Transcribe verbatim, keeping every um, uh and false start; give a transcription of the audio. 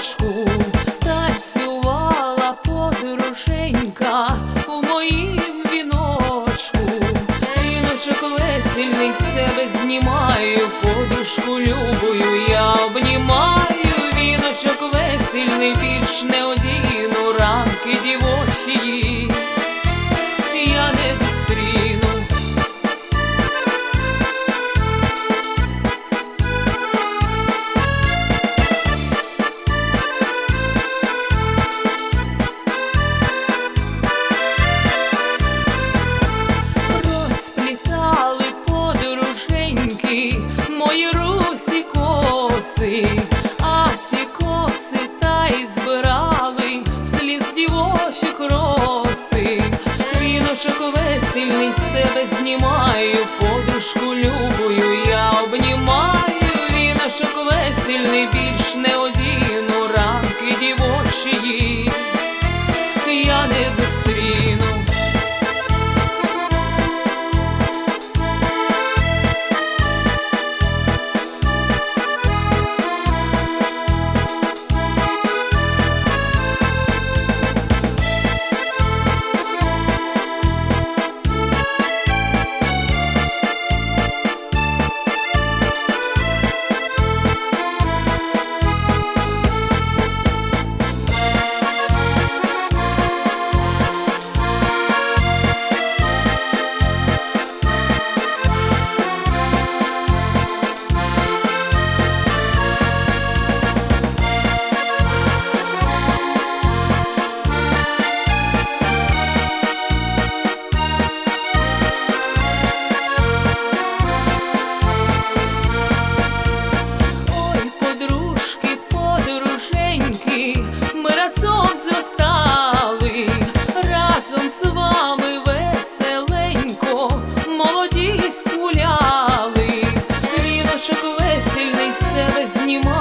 віночку, танцювала подруженька у моїм віночку. Віночок весільний з себе знімаю, подружку любую я обнімаю. Віночок весільний більш не одіну, ранки дівочої я не зустріну. Розплітали подруженьки мої русі коси, а ці коси та й збирали сліз дівочих роси. Віночок весільний з себе знімаю, подружку любую я обнімаю. Віночок весільний більш не одіну, ранки дівочої я не зустріну. Ми разом зростали, разом з вами веселенько молодість гуляли. Віночок весільний з себе знімав.